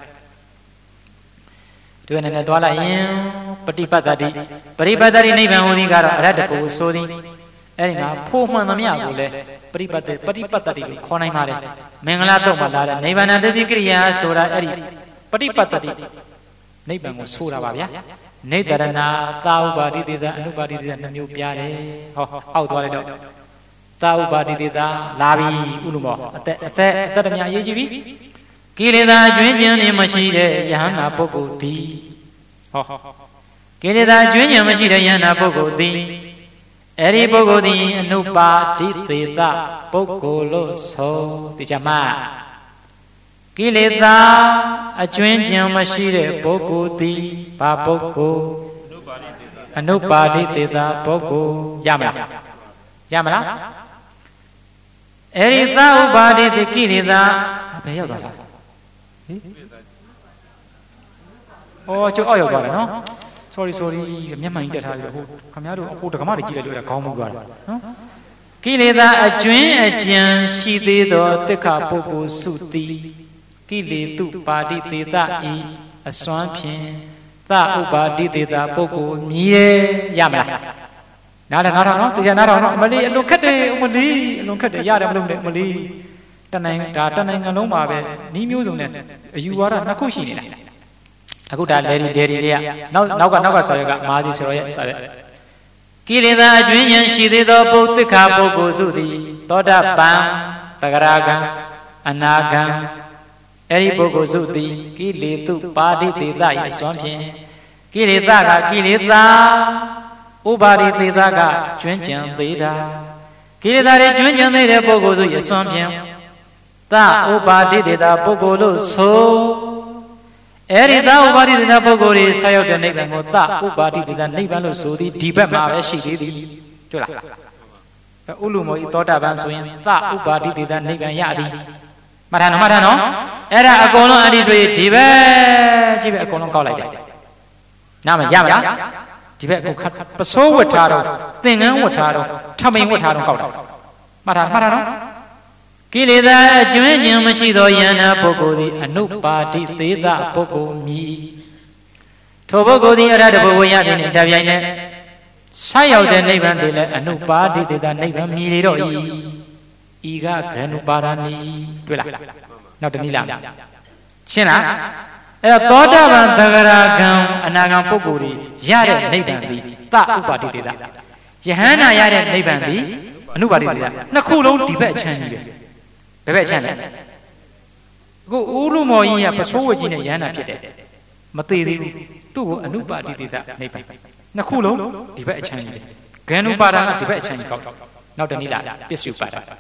ဒီဘက်နဲ့နဲ့သွားလိုက်ရင်ပฏิပတ်တတိပရိပတ်တတိနိဗ္ဗာန်ဟူသည်ကတော့အရတ္တကိုဆိုသည်အဲ့ဒီမှာဖို့မှန်သမျှကိုလည်းပရိပတ်တပฏิပတ်တတိကိုခေါ်နိုင်ပါတယ်မင်္ဂလာတော့မှလာတဲ့နိဗ္ဗာန်သတိကိရိယာဆိုတာအဲ့ဒီပฏิပတ်တတိနိဗ္ဗာန်ကိုဆိုတာပါဗျာနေတရဏသာဥပါတိတေသအနုပါတိတေသနှမျိုးပြတယ်ဟောအောက်သွားလိုက်တော့သာဥပါတိတေသလာပြီဥလူမောအသက်အသက်အသက်တည်းများအရေးကြီးပြီကိလေသာအကျွင်းကျင်နေမရှိတဲ့ယဟန္တာပုဂ္ဂိုလ်သည်ဟောကိလေသာအကျွင်းကျင်မရှိတဲ့ယဟန္တာပုဂ္ဂိုလ်သည်အဲ့ဒီပုဂ္ဂိုလ်သည်အနုပါတိသေသပုဂ္ဂိုလ်လို့ဆိုဒီကြမှာကိလေသာအကျွင်းကျင်မရှိတဲ့ပုဂ္ဂိုလ်သည်ဘာပုဂ္ဂိုလ်အနုပါတိသေသပုဂ္ဂိုလ်ရမလားရမလားအဲ့ဒီသာဥပါတိတိကိလေသာဘယ်ရောက်သွားလဲဟင်ဩကျုပ်အောက်ရောက်သွားတယ်နော် sorry sorry မျက်မှန်ကြီးတက်ထားပြီးတော့ဟိုခင်ဗျားတို့ဟိုဒကမတွေကြည့်လိုက်လို့ခေါင်းမူသွားတယ်နော်ကိလေသာအကျွင်းအကြံရှိသေးသောတိက္ခပုဂ္ဂိုလ်စုသည်ကိလေတုပါတိသေသဤအစွမ်းဖြင့်သဥပါတိသေသပုဂ္ဂိုလ်မြည်ရမလားနားလည်းနားထောင်နော်တရားနားထောင်နော်အမလီအလွန်ခက်တယ်အမလီအလွန်ခက်တယ်ရတယ်မလို့နဲ့အမလီတနိုင်ဒါတနိုင်ငံလုံးမှာပဲနီးမျိုးစုံနဲ့အယူဝါဒနှစ်ခုရှိနေတာအခုဒါလေဒီဒေဒီတွေကနောက်နောက်ကနောက်ကဆရာကမာသီဆရာရဲ့ဆရာကိလေသာအကျွင်းဉဏ်ရှိသေးသောပုသိက္ခာပုဂ္ဂိုလ်စုသည်သောတာပန်သဂရာဂံအနာဂံအဲ့ဒီပုဂ္ဂိုလ်စုသည်ကိလေတုပါတိသေသ၏အစွမ်းဖြင့်ကိလေသာကကိလေသာဥပါတိသေသကကျွင်းကျင်သေးတာကိလေသာတွေကျွင်းကျင်သေးတဲ့ပုဂ္ဂိုလ်စု၏အစွမ်းဖြင့်သဥပါတိတေတာပုဂ္ဂိုလ်လို့ဆိုအဲ့ဒီသဥပါတိတေတာပုဂ္ဂိုလ်တွေဆက်ရောက်တဲ့နိဗ္ဗာန်ကိုသဥပါတိတေတာနိဗ္ဗာန်လို့ဆိုသည်ဒီဘက်မှာပဲရှိသေးသည်တွေ့လားဥလူမောဤသောတာပန်ဆိုရင်သဥပါတိတေတာနိဗ္ဗာန်ရသည်မှတ်ထားနော်မှတ်ထားနော်အဲ့ဒါအကုန်လုံးအဲ့ဒီဆိုရင်ဒီဘက်ရှိပဲအကုန်လုံးကောက်လိုက်တယ်နားမရမလားဒီဘက်ကိုပစိုးဝတ်ထားတော့သင်္ကန်းဝတ်ထားတော့ထမိန်ဝတ်ထားတော့ကောက်တာမှတ်ထားမှတ်ထားနော်ကိလေသာအကျွင်းကျင်မရှိသောယန္နာပုဂ္ဂိုလ်သည်အနုပါတိသေသပုဂ္ဂိုလ်မည်ထိုပုဂ္ဂိုလ်သည်အရဟတဘုရားသည်နှင့်တပြိုင်နက်ဆက်ရောက်တဲ့နိဗ္ဗာန်သည်လည်းအနုပါတိသေသနိဗ္ဗာန်မြည်လေတော့ဤဤကဂန္ဓုပါဒာနီတွေ့လားနောက်တနည်းလားရှင်းလားအဲ့တော့သောတာပန်သဂရဂံအနာဂံပုဂ္ဂိုလ်ကြီးရတဲ့နိဗ္ဗာန်သည်သဥပါတိသေသယဟန္တာရတဲ့နိဗ္ဗာန်သည်အနုပါတိသေသနှစ်ခုလုံးဒီဘက်အချမ်းကြီးပဲဘယ်ဘက်အချမ်းလဲအခုဦးလူမော်ကြီးကပစိုးဝကြီးနဲ့ယဟန္တာဖြစ်တယ်မသေးသေးဘူးသူ့ကိုအနုပါတိသေသနိဗ္ဗာန်နှစ်ခုလုံးဒီဘက်အချမ်းကြီးဂန္ဓုပါဒာကဒီဘက်အချမ်းကြီးကောက်နောက်တနည်းလားပစ္စုပါဒာ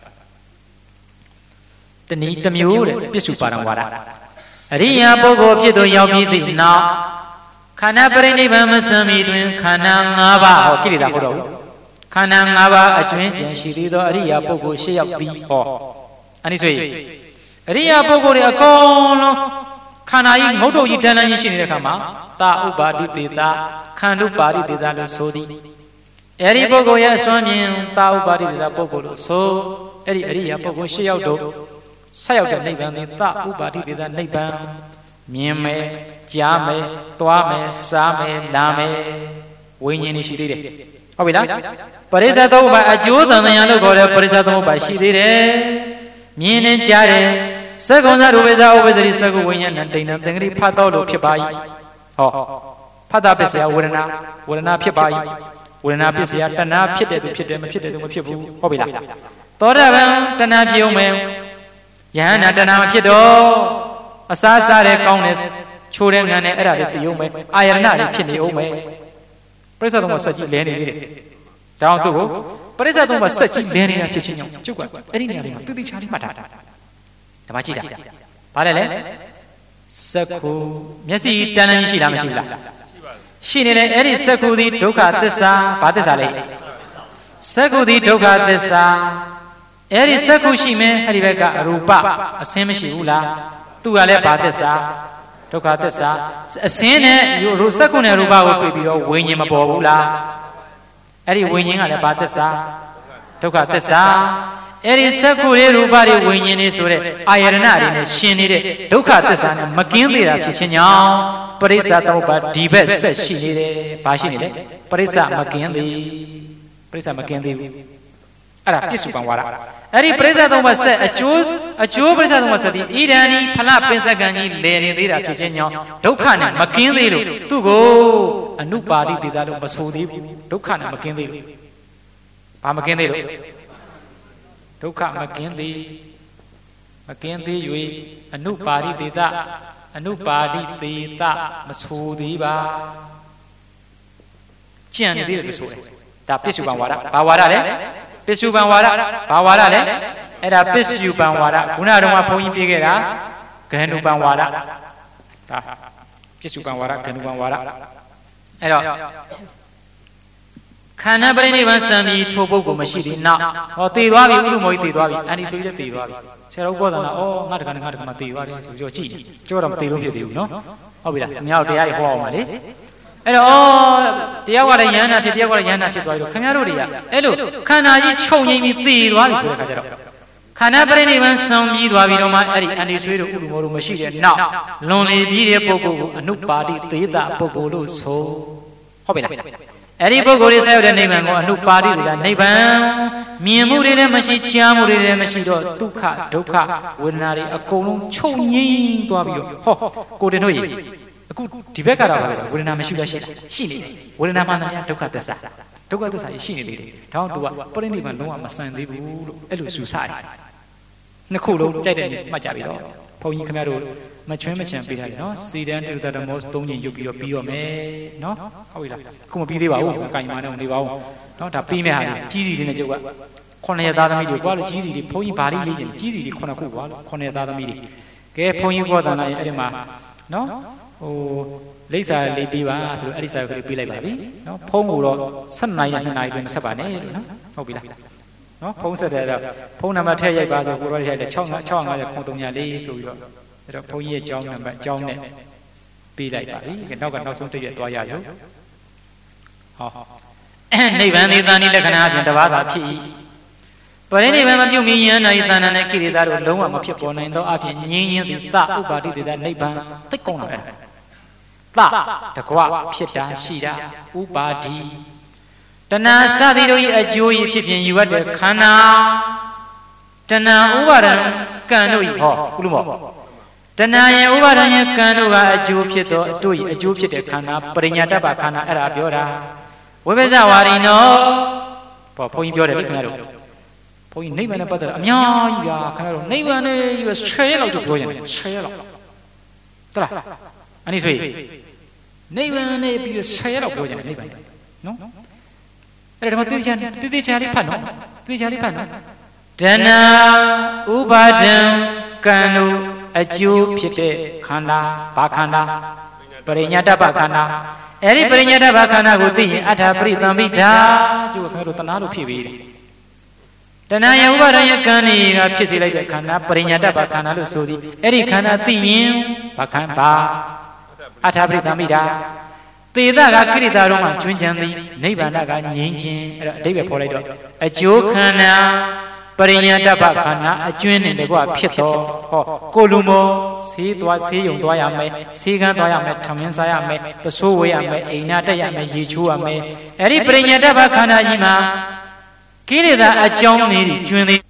တနည်းတစ်မျိုးတဲ့ပစ္စုပါဒံဝါဒအရိယာပုဂ္ဂိုလ်ဖြစ်သူရောက်ပြီးသည့်နောက်ခန္ဓာပရိနိဗ္ဗာန်မစံမီတွင်ခန္ဓာ၅ပါးဟောကိလေသာဟုတ်တော့ဘူးခန္ဓာ၅ပါးအကျွင်းကျင်ရှိသေးသောအရိယာပုဂ္ဂိုလ်ရှေ့ရောက်သည်ဟောအဲ့ဒီဆိုရင်အရိယာပုဂ္ဂိုလ်တွေအကုန်လုံးခန္ဓာကြီးငုတ်တုတ်ကြီးတန်းတန်းကြီးရှိနေတဲ့အခါမှာသာဥပါတိတေသခန္ဓုပါတိတေသလို့ဆိုသည်အဲ့ဒီပုဂ္ဂိုလ်ရဲ့အစွမ်းမြင်သာဥပါတိတေသပုဂ္ဂိုလ်လို့ဆိုအဲ့ဒီအရိယာပုဂ္ဂိုလ်ရှေ့ရောက်တော့ဆက်ရောက်တဲ့နိဗ္ဗာန်သည်သဥပါတိတေသနိဗ္ဗာန်မြင်မယ်ကြားမယ်သွားမယ်စားမယ်နားမယ်ဝိညာဉ်ရှိသေးတယ်ဟုတ်ပြီလားပရိစ္ဆေသုံးပါးအကျိုးသံသရာလို့ခေါ်တဲ့ပရိစ္ဆေသုံးပါးရှိသေးတယ်မြင်နေကြားတယ်သက္ကုံသရူပိသဥပ္ပဇ္ဇိသက္ကုဝိညာဏတိဏ္ဍသင်္ကတိဖတ်တော်လို့ဖြစ်ပါ၏ဟောဖတ်တာပစ္စယဝေဒနာဝေဒနာဖြစ်ပါ၏ဝေဒနာပစ္စယတဏှာဖြစ်တဲ့သူဖြစ်တယ်မဖြစ်တဲ့သူမဖြစ်ဘူးဟုတ်ပြီလားသောတာပန်တဏှာဖြစ်အောင်မယ်ယဟန္တာတဏှာမဖြစ်တော့အစားစားတဲ့ကောင်းတဲ့ချိုးတဲ့ငံတဲ့အဲ့ဒါတွေတည်အောင်မယ်အာယရဏတွေဖြစ်နေအောင်မယ်ပရိစ္ဆေသုံးပါးစက်ကြီးလဲနေသေးတယ်ဒါအောင်သူ့ကိုပရိစ္ဆေသုံးပါးစက်ကြီးလဲနေတာဖြစ်ချင်းကြောင့်ကျုပ်ကအဲ့ဒီနေရာလေးမှာတူတူချာလေးမှတ်ထားတာဓမ္မကြည့်တာဘာလဲလဲစက္ခုမျက်စိတန်းတန်းရှိလားမရှိဘူးလားရှိနေတယ်အဲ့ဒီစက္ခုသည်ဒုက္ခသစ္စာဘာသစ္စာလဲစက္ခုသည်ဒုက္ခသစ္စာအဲ့ဒီစက္ခုရှိမယ်အဲ့ဒီဘက်ကအရူပအစင်းမရှိဘူးလားသူကလည်းဘာသစ္စာဒုက္ခသစ္စာအစင်းနဲ့ရူစက္ခုနဲ့ရူပကိုတွေ့ပြီးတော့ဝိညာဉ်မပေါ်ဘူးလားအဲ့ဒီဝိညာဉ်ကလည်းဘာသစ္စာဒုက္ခသစ္စာအဲ့ဒီစက္ခုတွေရူပတွေဝိညာဉ်တွေဆိုတဲ့အာယရဏတွေနဲ့ရှင်နေတဲ့ဒုက္ခသစ္စာနဲ့မကင်းသေးတာဖြစ်ခြင်းကြောင့်ပရိစ္ဆာသုံးပါးဒီဘက်ဆက်ရှိနေတယ်ဘာရှိနေလဲပရိစ္ဆာမကင်းသေးပရိစ္ဆာမကင်းသေးဘူးအဲ့ဒါပြစ္စုပန်ဝါဒအဲ့ဒီပရိစ္ဆာသုံးပါးဆက်အကျိုးအကျိုးပရိစ္ဆာသုံးပါးဆက်ဒီဣဒံဤဖလပင်စကံကြီးလဲနေသေးတာဖြစ်ခြင်းကြောင့်ဒုက္ခနဲ့မကင်းသေးလို့သူ့ကိုအနုပါတိတေတာလို့မဆိုသေးဘူးဒုက္ခနဲ့မကင်းသေးလို့ဘာမကင်းသေးလို့ဒုက္ခမကင်းသေးမကင်းသေး၍အနုပါတိတေသအနုပါတိတေသမဆိုသေးပါကြံနေသေးတယ်လို့ဆိုတယ်ဒါပစ္စုပန်ဝါဒဘာဝါဒလဲပစ္စုပန်ဝါဒဘာဝါဒလဲအဲ့ဒါပစ္စုပန်ဝါဒခုနကတော့ဘုန်းကြီးပြေးခဲ့တာဂန္ဓုပန်ဝါဒဒါပစ္စုပန်ဝါဒဂန္ဓုပန်ဝါဒအဲ့တော့ခန္ဓာပရိနိဗ္ဗာန်စံပြီးထိုပုဂ္ဂိုလ်မရှိသေးနောက်ဟောတည်သွားပြီဥလူမောကြီးတည်သွားပြီအန်ဒီဆိုကြီးလည်းတည်သွားပြီဆရာတော်ဘောသနာဩငါတက္ကနာငါတက္ကနာတည်သွားတယ်ဆိုပြီးတော့ကြည့်ကြောတော့မတည်လို့ဖြစ်သေးဘူးနော်ဟုတ်ပြီလားခင်ဗျားတို့တရားတွေဟောအောင်ပါလေအဲ့တော့ဩတရားကလည်းယန္နာဖြစ်တရားကလည်းယန္နာဖြစ်သွားပြီတော့ခင်ဗျားတို့တွေကအဲ့လိုခန္ဓာကြီးခြုံငိမ့်ပြီးတည်သွားပြီဆိုတဲ့အခါကျတော့ခန္ဓာပရိနိဗ္ဗာန်စံပြီးသွားပြီတော့မှအဲ့ဒီအန်ဒီဆွေးတို့ဥလူမောတို့မရှိတဲ့နောက်လွန်လေပြီးတဲ့ပုဂ္ဂိုလ်ကိုအနုပါတိသေတပုဂ္ဂိုလ်လို့ဆိုဟုတ်ပြီလားအဲ့ဒီပုဂ္ဂိုလ်တွေဆက်ရောက်တဲ့နိဗ္ဗာန်ကိုအနုပါတိတေသနိဗ္ဗာန်မြင်မှုတွေလည်းမရှိကြားမှုတွေလည်းမရှိတော့ဒုက္ခဒုက္ခဝေဒနာတွေအကုန်လုံးချုပ်ငြိမ်းသွားပြီးတော့ဟောကိုတင်တို့ရေအခုဒီဘက်ကတော့ဝေဒနာမရှိလားရှိလားရှိနေတယ်ဝေဒနာမှန်တယ်ဒုက္ခသစ္စာဒုက္ခသစ္စာရှိနေသေးတယ်ဒါကြောင့် तू ကပရိနိဗ္ဗာန်လုံးဝမဆန်သေးဘူးလို့အဲ့လိုစုဆတယ်နှစ်ခုလုံးကြိုက်တဲ့နေမှတ်ကြပြီတော့ဘုန်းကြီးခင်ဗျားတို့မချွင်းမချန်ပေးထားတယ်နော်စီတန်တိရတမောသုံးညင်ရုပ်ပြီးတော့ပြီးတော့မယ်နော်ဟုတ်ပြီလားခုမပြီးသေးပါဘူးအကင်မာနဲ့နေပါဦးနော်ဒါပြီးမဲ့ဟာကြီးကြီးလေးနဲ့ကျုပ်ကခုနှစ်သားသမီးတွေကွာလို့ကြီးစီတွေဘုန်းကြီးဘာလေးလေးချင်းကြီးစီတွေခုနှစ်ခုကွာလို့ခုနှစ်သားသမီးတွေကဲဘုန်းကြီးကောတန်လာရင်အဲ့ဒီမှာနော်ဟိုလိပ်စာလေးပေးပါဆိုတော့အဲ့ဒီစာကိုပေးလိုက်ပါပြီနော်ဖုန်းကိုတော့ဆက်နိုင်ရနှစ်နာရီတွင်မဆက်ပါနဲ့လို့နော်ဟုတ်ပြီလားနော်ဖုန်းဆက်တယ်တော့ဖုန်းနံပါတ်ထည့်ရိုက်ပါဆိုကိုရောရိုက်တယ်6 6 5 0 9 3 4ဆိုပြီးတော့အဲ့တော့ဘုန်းကြီးရဲ့အကြောင်းနံပါတ်အကြောင်းနဲ့ပေးလိုက်ပါပြီနောက်ကနောက်ဆုံးတစ်ရက်သွားရရုံဟောနိဗ္ဗာန်သည်တဏှိလက္ခဏာအပြင်တပါးသာဖြစ်၏ပရိနိဗ္ဗာန်မပြုတ်မီယန္တာဤတဏ္ဍာနဲ့ကိလေသာတို့လုံးဝမဖြစ်ပေါ်နိုင်သောအပြင်ငြင်းရင်းသည်သဥပါတိတေသနိဗ္ဗာန်သိကောင်းလာတယ်သတကွဖြစ်တာရှိတာဥပါတိတဏှာစသည်တို့၏အကျိုး၏ဖြစ်ပြင်ယူရတဲ့ခန္ဓာတဏှာဥပါဒံကံတို့၏ဟောကုလို့မောတဏှာရဲ့ဥပါဒံရဲ့ကံတို့ကအကျိုးဖြစ်သောအတို့၏အကျိုးဖြစ်တဲ့ခန္ဓာပရိညာတ္တပခန္ဓာအဲ့ဒါပြောတာဝိပဿဝါရိနောဘောဘုန်းကြီးပြောတယ်လေခင်ဗျားတို့ဘုန်းကြီးနိဗ္ဗာန်နဲ့ပတ်သက်အများကြီးပါခင်ဗျားတို့နိဗ္ဗာန်နဲ့ယူဆယ်ရက်လောက်就ပြောရင်ဆယ်ရက်လောက်သလားအနိဆိုနိဗ္ဗာန်နဲ့ပြီးဆယ်ရက်လောက်ပြောကြတယ်နိဗ္ဗာန်နော်အဲ့ဒါမှသိချာသိသိချာလေးဖတ်နော်သိချာလေးဖတ်နော်ဒနာဥပါဒံကံတို့အကျိုးဖြစ်တဲ့ခန္ဓာဘာခန္ဓာပရိညာတ္တပခန္ဓာအဲ့ဒီပရိညာတ္တပခန္ဓာကိုသိရင်အထာပရိသံမိဓာကျိုးခင်ဗျားတို့တဏှာလို့ဖြစ်ပြီတဏှာရဲ့ဥပါဒံရဲ့ကံတွေကဖြစ်စေလိုက်တဲ့ခန္ဓာပရိညာတ္တပခန္ဓာလို့ဆိုသည်အဲ့ဒီခန္ဓာသိရင်ဘာခန္ဓာအထာပရိသံမိဓာသေသကကိရိတာတို့မှကျွင်းချမ်းသည်နိဗ္ဗာန်ကငြိမ်းခြင်းအဲ့တော့အတိပ္ပယ်ဖော်လိုက်တော့အကျိုးခန္ဓာပရိညာတ္တပခန္ဓာအကျွင်းနဲ့တကွဖြစ်တော့ဟောကိုလူမောဆေးသွားဆေးရုံသွားရမယ်ဆေးကန်းသွားရမယ်ထမင်းစားရမယ်ပစိုးဝေးရမယ်အိမ်နာတက်ရမယ်ရေချိုးရမယ်အဲ့ဒီပရိညာတ္တပခန္ဓာကြီးမှာကိရိတာအကြောင်းလေးကျွင်းသည်